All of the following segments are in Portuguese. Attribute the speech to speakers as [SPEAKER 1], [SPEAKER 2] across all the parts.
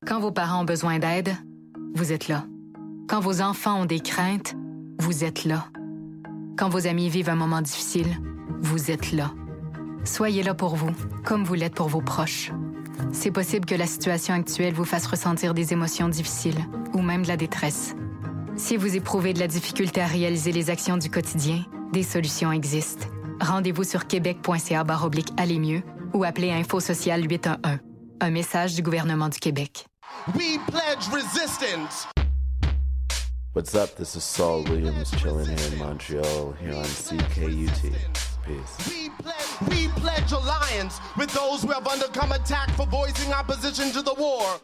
[SPEAKER 1] Quand vos parents ont besoin d'aide, vous êtes là. Quand vos enfants ont des craintes, vous êtes là. Quand vos amis vivent un moment difficile, vous êtes là. Soyez là pour vous, comme vous l'êtes pour vos proches. C'est possible que la situation actuelle vous fasse ressentir des émotions difficiles ou même de la détresse. Si vous éprouvez de la difficulté à réaliser les actions du quotidien, des solutions existent. Rendez-vous sur québec.ca/aller mieux ou appelez Info Social 811. Un message du gouvernement du Québec.
[SPEAKER 2] We pledge resistance.
[SPEAKER 3] What's up? This is Saul Williams chilling here in Montreal, here on CKUT. Peace.
[SPEAKER 2] We pledge alliance with those who have undergone attack for voicing opposition to the war.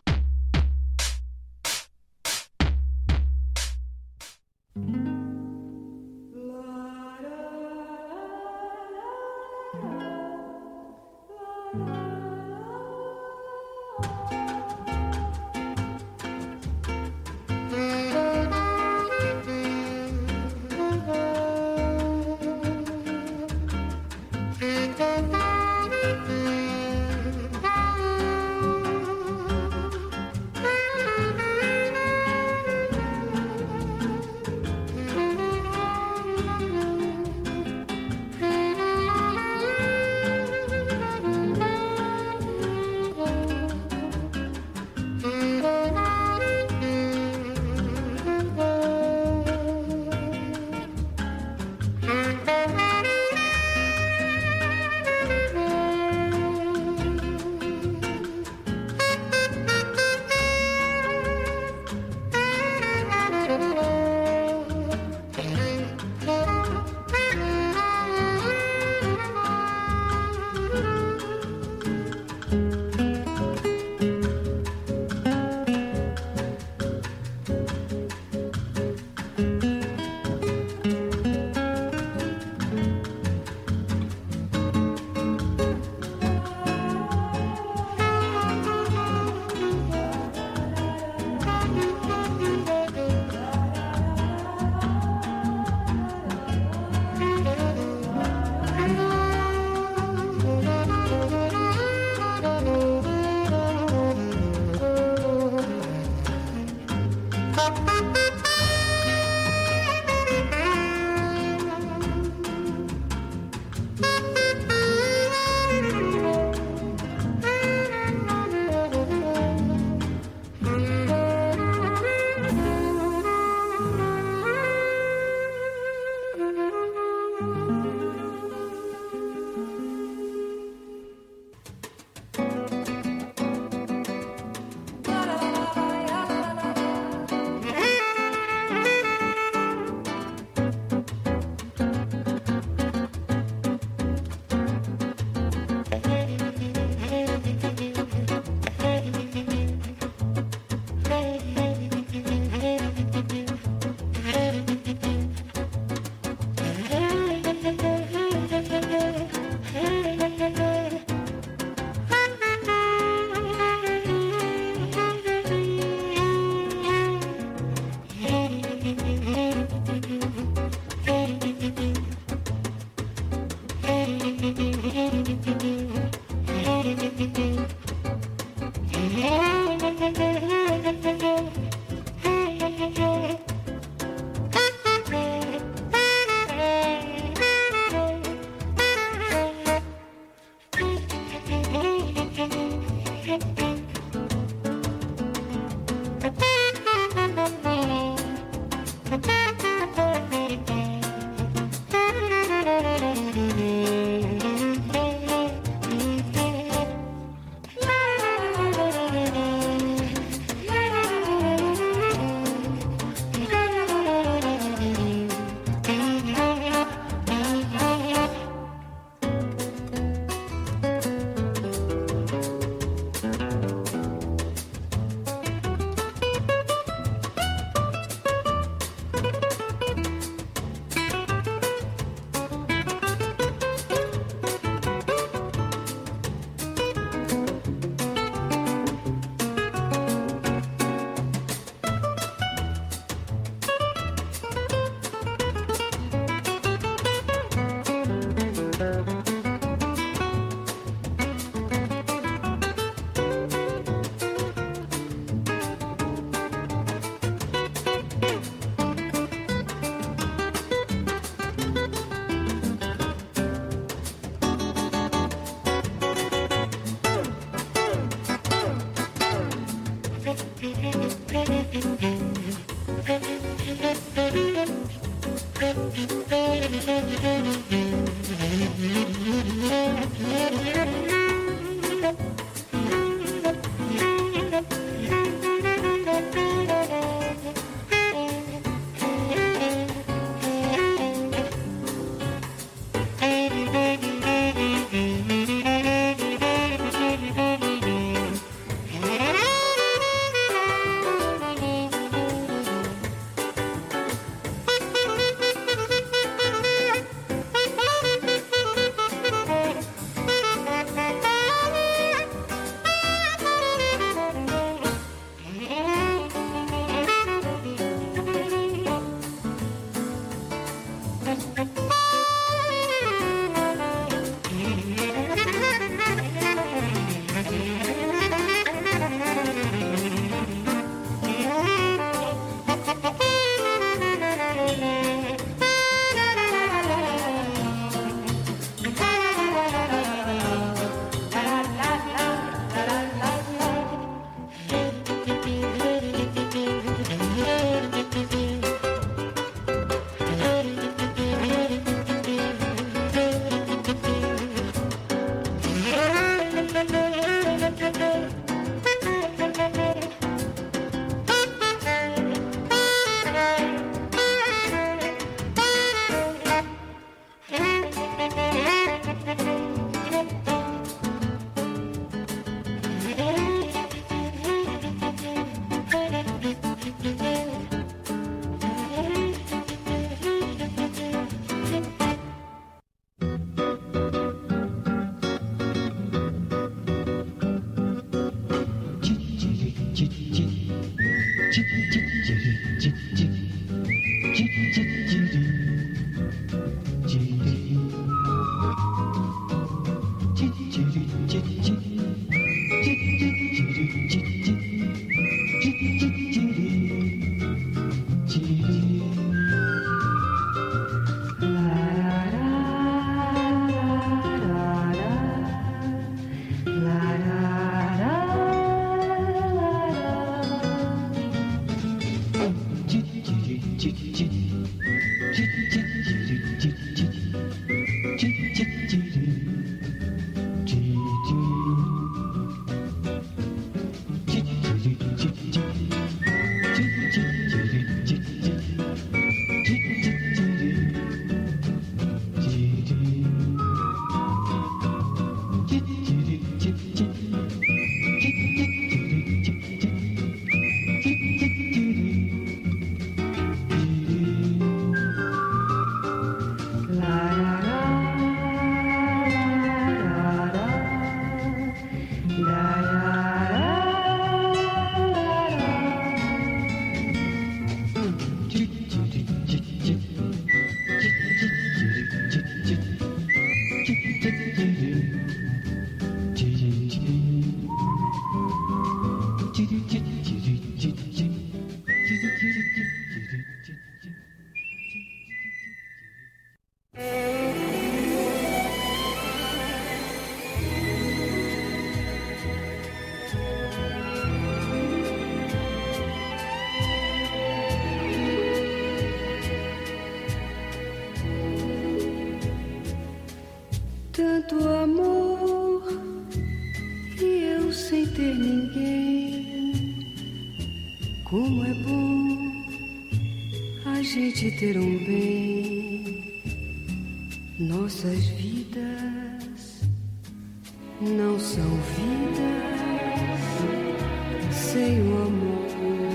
[SPEAKER 4] Tanto amor e eu sem ter ninguém. Como é bom a gente ter um bem. Nossas vidas não são vidas sem o amor.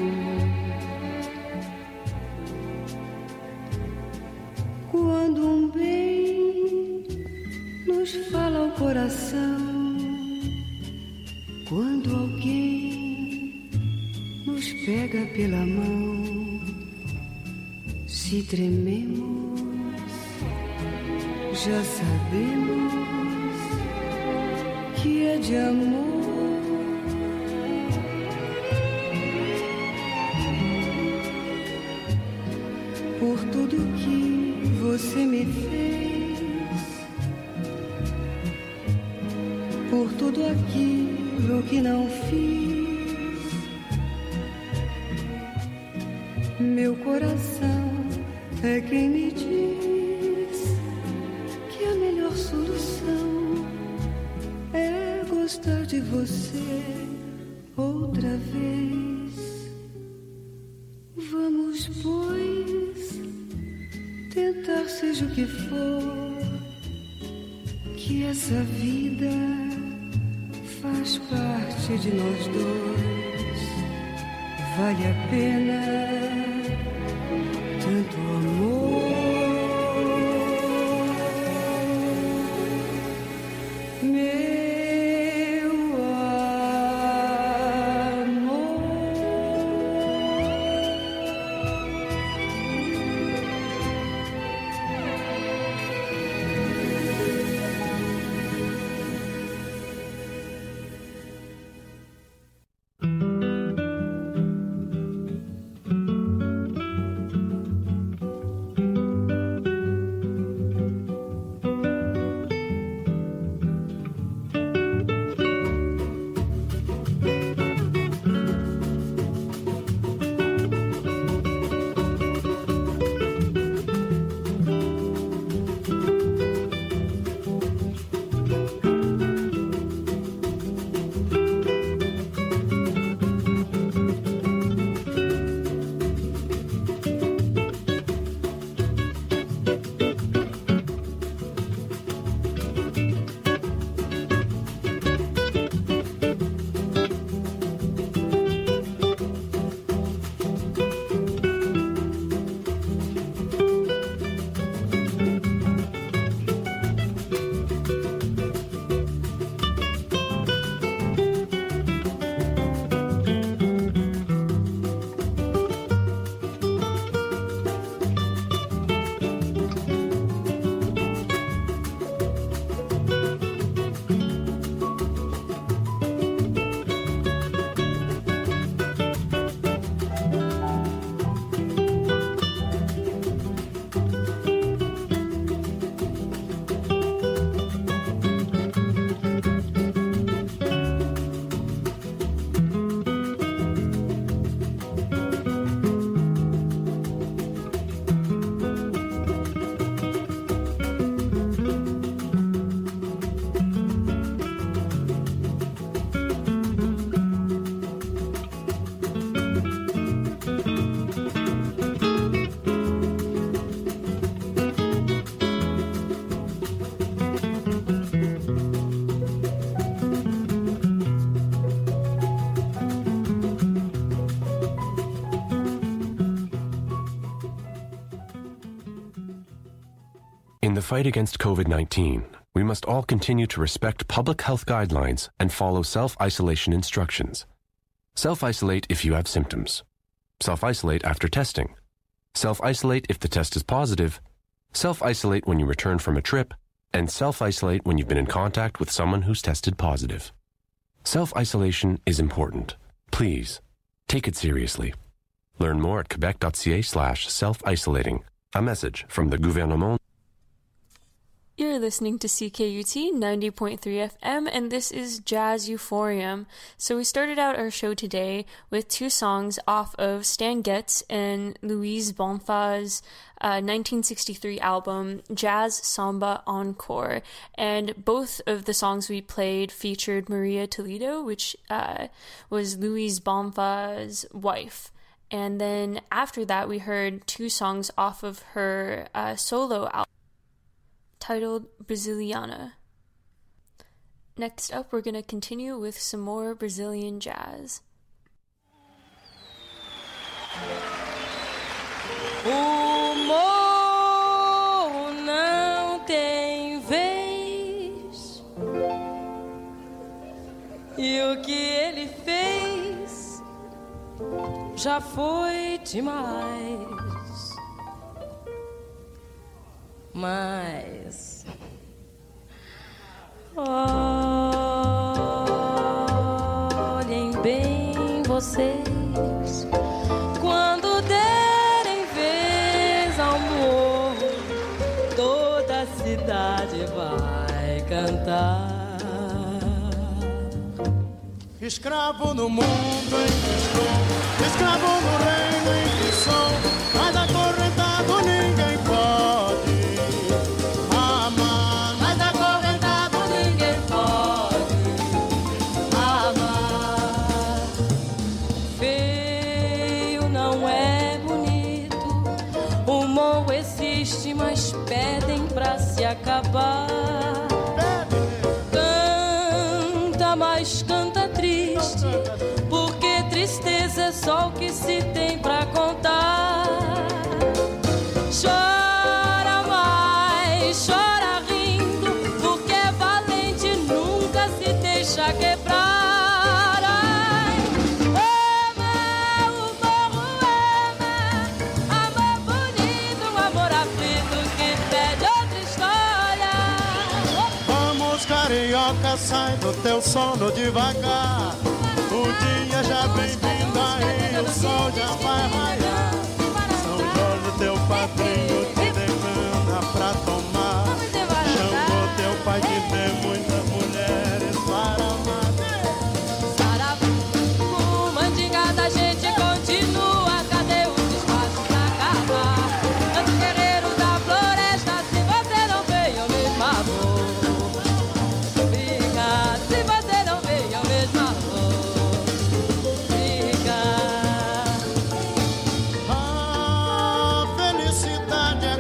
[SPEAKER 4] Quando um bem nos fala ao coração, quando alguém nos pega pela mão, se trememos, já sabemos que é de amor. Por tudo que você me fez, por tudo aquilo que não fiz, meu coração é quem me diz que a melhor solução é gostar de você outra vez. Vamos, pois, tentar seja o que for, que essa vida faz parte de nós dois. Vale a pena tanto amor.
[SPEAKER 5] In the fight against COVID-19, we must all continue to respect public health guidelines and follow self-isolation instructions. Self-isolate if you have symptoms. Self-isolate after testing. Self-isolate if the test is positive. Self-isolate when you return from a trip. And self-isolate when you've been in contact with someone who's tested positive. Self-isolation is important. Please, take it seriously. Learn more at quebec.ca/self-isolating. A message from the gouvernement.
[SPEAKER 6] You're listening to CKUT 90.3 FM, and this is Jazz Euphorium. So we started out our show today with two songs off of Stan Getz and Louise Bonfa's 1963 album, Jazz Samba Encore. And both of the songs we played featured Maria Toledo, which was Louise Bonfa's wife. And then after that, we heard two songs off of her solo album, titled Brasiliana. Next up, we're going to continue with some more Brazilian jazz.
[SPEAKER 4] O morro não tem vez, e o que ele fez já foi demais. Mas olhem bem vocês, quando derem vez ao morro, toda a cidade vai cantar.
[SPEAKER 2] Escravo no mundo em que estou, escravo no reino em que sou, mas acorrentado ninguém pode.
[SPEAKER 4] Mas pedem pra se acabar. Canta, mas canta triste, porque tristeza é só o que se tem pra contar. Chora mais, chora rindo, porque é valente, nunca se deixa quebrar.
[SPEAKER 2] Carioca, sai do teu sono devagar. O dia já vem vindo aí, o sol já vai raiar. São Jorge, teu padrinho, te demanda pra tomar. Chamou teu pai que tem muitas mulheres para amar.
[SPEAKER 4] Sarabu, mandingada, a gente continua. Cadê os espaços pra acabar? Tanto guerreiro da floresta, se você não veio, eu mesmo vou.
[SPEAKER 2] A felicidade é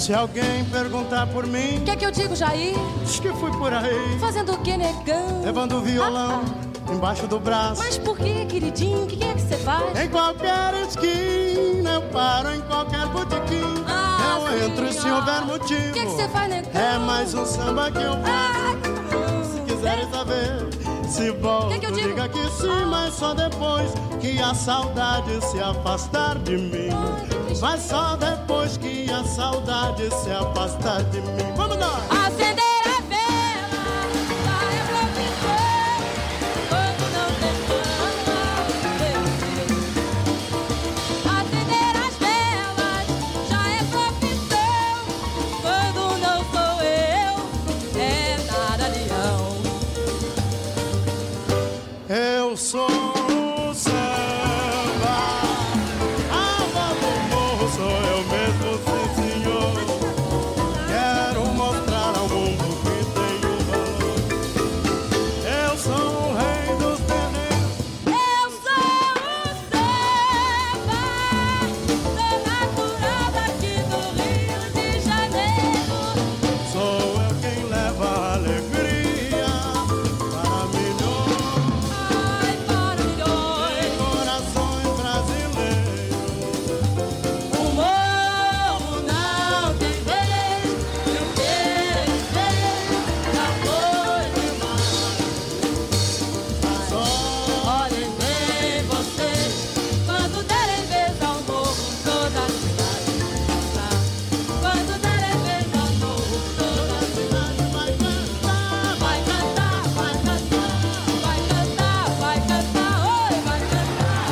[SPEAKER 2] Se alguém perguntar por mim,
[SPEAKER 4] O que é que eu digo, Jair?
[SPEAKER 2] diz que fui por aí,
[SPEAKER 4] Fazendo o que, negão?
[SPEAKER 2] levando o violão embaixo do braço.
[SPEAKER 4] Mas por que, queridinho? O que é que você faz?
[SPEAKER 2] Em qualquer esquina eu paro, em qualquer botequim eu entro se houver motivo.
[SPEAKER 4] O que é que você faz, negão?
[SPEAKER 2] É mais um samba que eu faço. Se quiserem saber se volto,
[SPEAKER 4] Que eu digo?
[SPEAKER 2] diga que sim, mas só depois que a saudade se afastar de mim. Mas só depois que a saudade se afastar de mim. Vamos lá!
[SPEAKER 4] Acender a vela, já é profissão. Quando não tem fama, acender as velas, já é profissão. Quando não sou eu, é nada leão.
[SPEAKER 2] Eu sou o samba, a voz do morro sou eu mesmo, sim senhor. Quero mostrar ao mundo que tenho valor. Eu sou o rei dos terreiros.
[SPEAKER 4] Eu sou o samba, sou natural daqui do Rio de Janeiro.
[SPEAKER 2] Sou eu quem leva alegria para milhões
[SPEAKER 4] Ai, para milhões.
[SPEAKER 2] de corações brasileiros.
[SPEAKER 4] O morro não tem vez, e o que já foi demais. Olhem bem vocês, quando derem vez ao morro, toda a cidade vai cantar. Quando derem vez ao morro, toda a cidade vai cantar. Vai cantar, vai cantar, vai cantar, vai cantar, oi, vai cantar,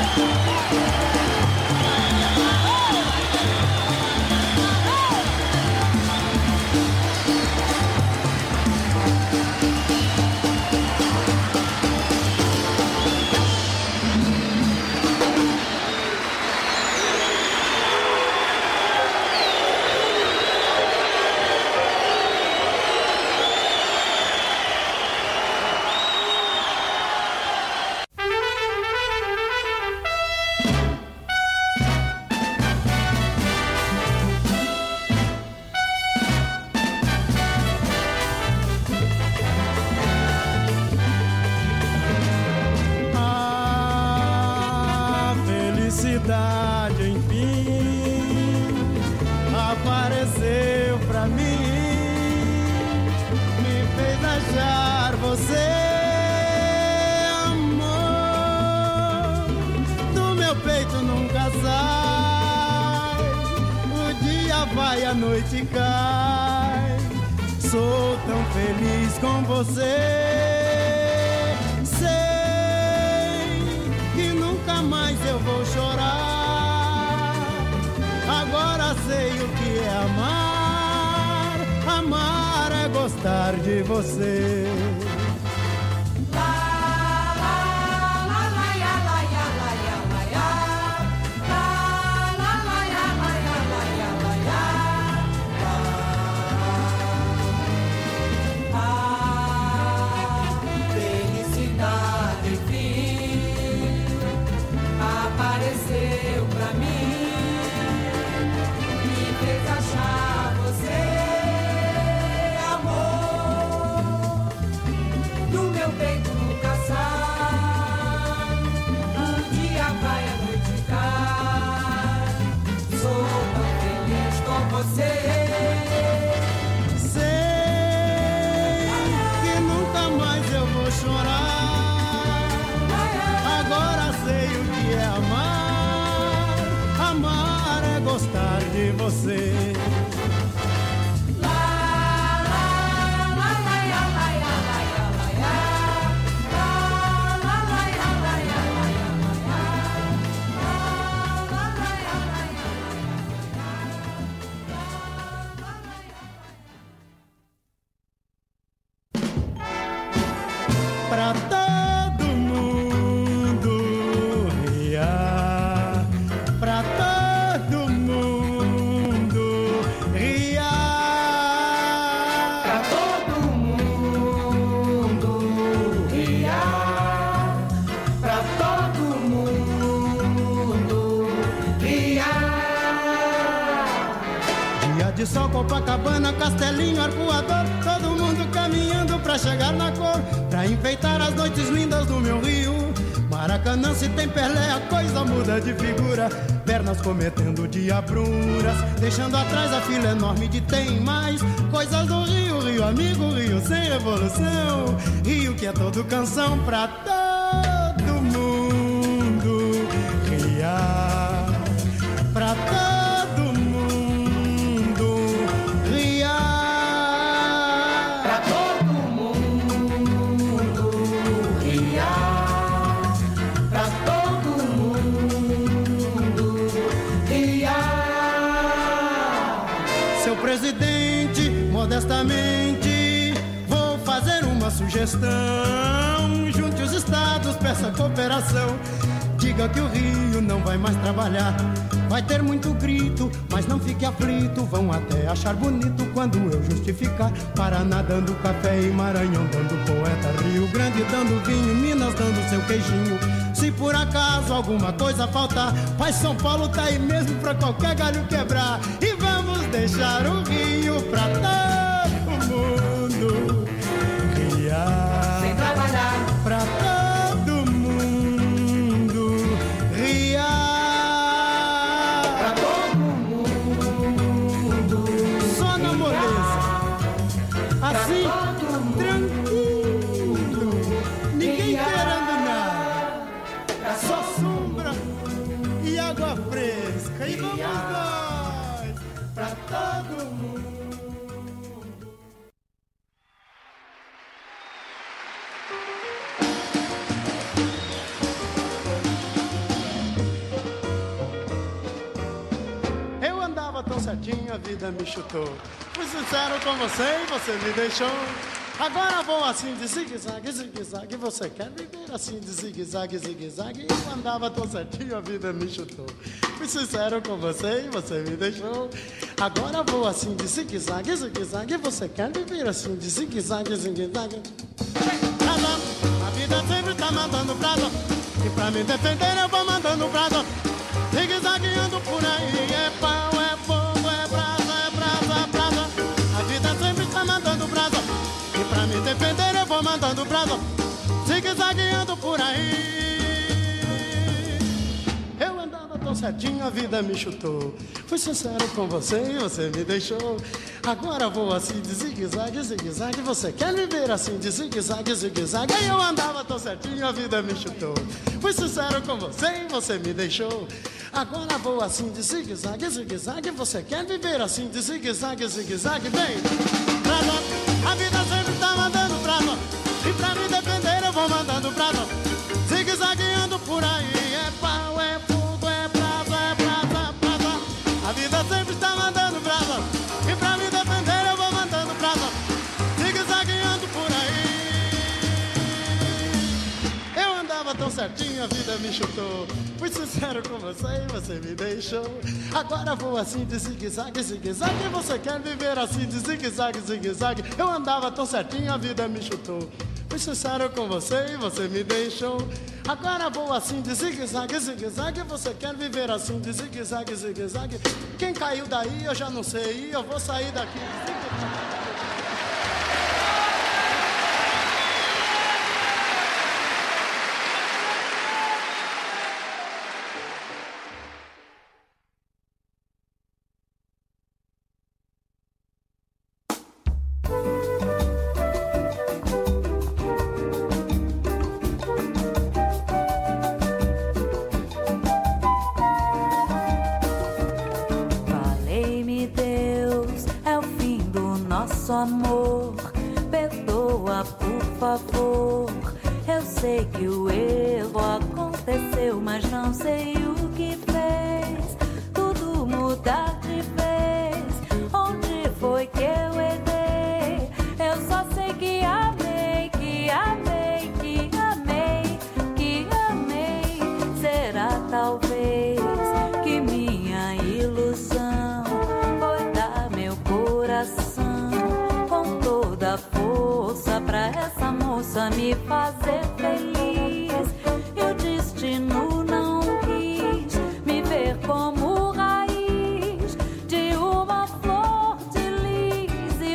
[SPEAKER 2] A felicidade, enfim, apareceu pra mim, me fez achar você, amor, do meu peito nunca sai, o dia vai, a noite cai, sou tão feliz com você. Que nunca mais eu vou chorar. Agora sei o que é amar. Amar é gostar de você.
[SPEAKER 4] felicidade, enfim, apareceu pra mim, me fez achar você, amor, do meu peito nunca sai, um dia vai, a noite cai, sou tão feliz com você.
[SPEAKER 2] Chorar. Agora sei o que é amar. Amar é gostar de você. Pra todo mundo riar, pra todo mundo castelinho arpoador, todo mundo caminhando pra chegar na cor, pra enfeitar as noites lindas do meu Rio. Maracanã, se tem Pelé, a coisa muda de figura. Pernas cometendo diabruras, deixando atrás a fila enorme de tem mais. Coisas do Rio, Rio amigo, Rio sem revolução. Rio que é todo canção pra todo mundo riar, pra todo mundo riar, pra todo mundo riar, pra todo mundo riar. Seu presidente, modestamente, vou fazer uma sugestão. Junte os estados, peça cooperação. Diga que o Rio não vai mais trabalhar. Vai ter muito grito, mas não fique aflito. Vão até achar bonito quando eu justificar. Paraná dando café e Maranhão dando poeta, Rio Grande dando vinho, Minas dando seu queijinho. Se por acaso alguma coisa faltar, Pai São Paulo tá aí mesmo pra qualquer galho quebrar. E vamos deixar o Rio pra todo mundo riar, sem trabalhar, pra todo mundo riar, pra todo mundo, só na moleza, assim, tranquilo, ninguém querendo nada, só sombra e água fresca. E vamos nós, pra todo mundo. Eu andava tão certinho, a vida me chutou. Fui sincero com você e você me deixou. Agora vou assim de zigue-zague, zigue-zague. Você quer viver assim de zigue-zague, zigue-zague? Eu andava tão certinho, a vida me chutou. Fui sincero com você e você me deixou. Agora vou assim de zigue-zague, zigue-zague. Você quer viver assim de zigue-zague, zigue-zague? A vida sempre tá mandando brasa, e pra me defender eu vou mandando brasa. Zigue-zagueando por aí, é pau, é fogo, é brasa, é brasa, brasa. A vida sempre tá mandando brasa, e pra me defender eu vou mandando brasa. Zigue-zagueando por aí. Eu andava tão certinho, a vida me chutou. Fui sincero com você e você me deixou. Agora vou assim de zigue-zague, zigue-zague. Você quer viver assim de zigue-zague, zigue-zague? Eu andava tão certinho, a vida me chutou. Fui sincero com você e você me deixou. Agora vou assim de zigue-zague, zigue-zague. Você quer viver assim de zigue-zague, zigue-zague? Bem, brasa, a vida sempre tá mandando brasa, e pra me defender eu vou mandando brasa. Zigue-zagueando por aí, é pau, é fogo, é brasa, é brasa, brasa. A vida sempre tá mandando brasa, e pra me defender eu vou mandando brasa. Zigue-zagueando por aí. Eu andava tão certinho, a vida me chutou. Fui sincero com você e você me deixou. Agora vou assim de zigue-zague, zigue-zague. Você quer viver assim de zigue-zague, zigue-zague? Eu andava tão certinho, a vida me chutou. Fui sincero com você e você me deixou. Agora vou assim de zigue-zague, zigue-zague. Você quer viver assim de zigue-zague, zigue-zague? Quem caiu daí eu já não sei, eu vou sair daqui de zigue-zague.
[SPEAKER 7] Amor, perdoa por favor. Eu sei que o erro aconteceu, mas não sei o que fez tudo mudar de vez. Onde foi que eu errei? Eu só sei que amei, que amei, que amei, que amei. Será talvez que minha ilusão foi dar meu coração da força pra essa moça me fazer feliz. E o destino não quis me ver como raiz de uma flor de lis.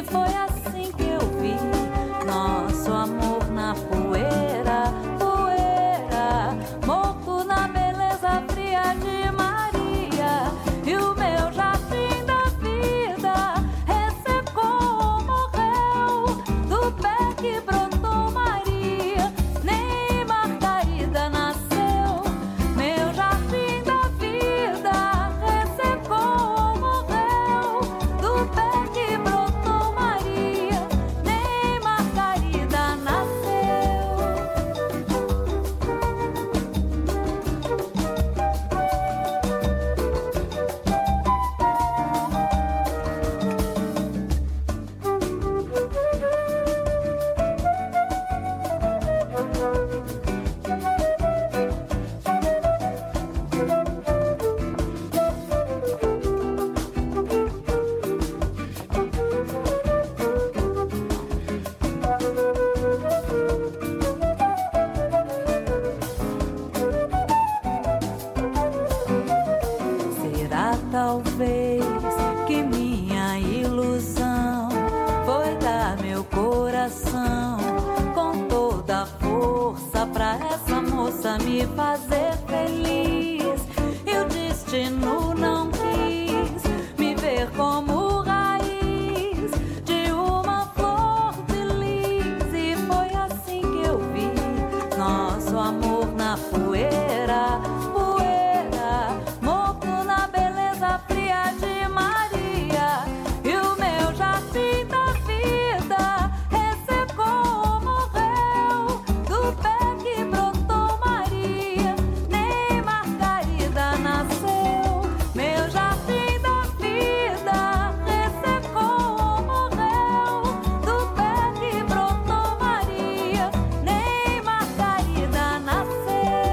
[SPEAKER 7] me fazer feliz. E o destino não quis me ver como raiz de uma flor feliz. E foi assim que eu vi nosso amor na poeira, poeira, morto na beleza fria de Maria. E o meu jardim da vida ressecou, morreu do pé que brotou Maria. Nem Margarida nasceu. Meu jardim da vida ressecou, morreu do pé que brotou Maria. Nem Margarida nasceu.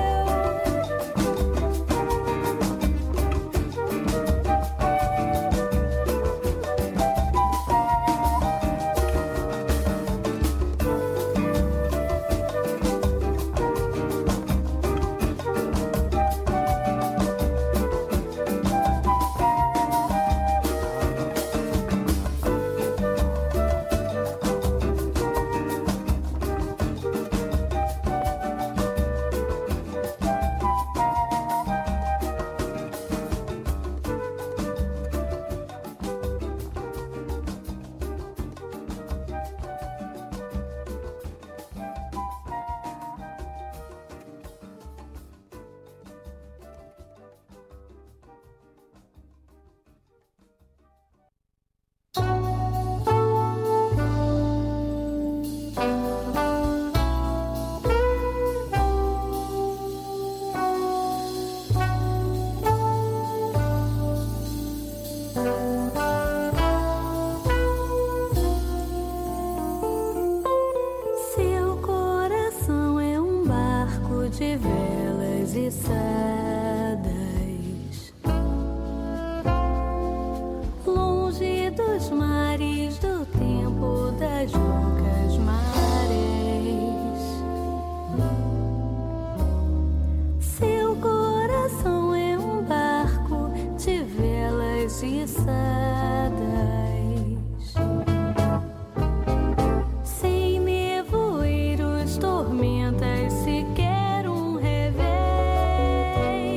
[SPEAKER 7] Seu coração é um barco de velas içadas, longe dos mares do tempo das loucas marés. Seu coração é um barco de velas içadas, sem nevoeiros, tormentas, sequer um revés.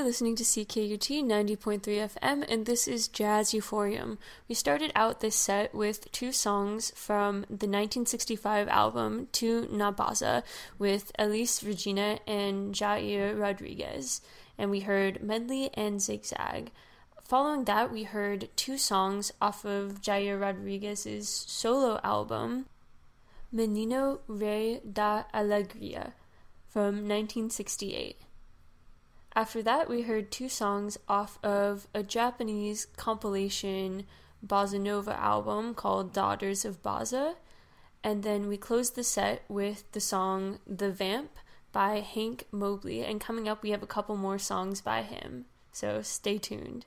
[SPEAKER 6] listening to CKUT 90.3 FM, and this is Jazz Euphorium. We started out this set with two songs from the 1965 album Tu Nabaza with Elis Regina and Jair Rodriguez, and we heard Medley and Zigzag. Following that, we heard two songs off of Jair Rodriguez's solo album, Menino Rei da Alegria, from 1968. After that, we heard two songs off of a Japanese compilation bossa nova album called Daughters of Bossa, and then we closed the set with the song The Vamp by Hank Mobley, and coming up we have a couple more songs by him, so stay tuned.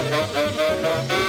[SPEAKER 2] Música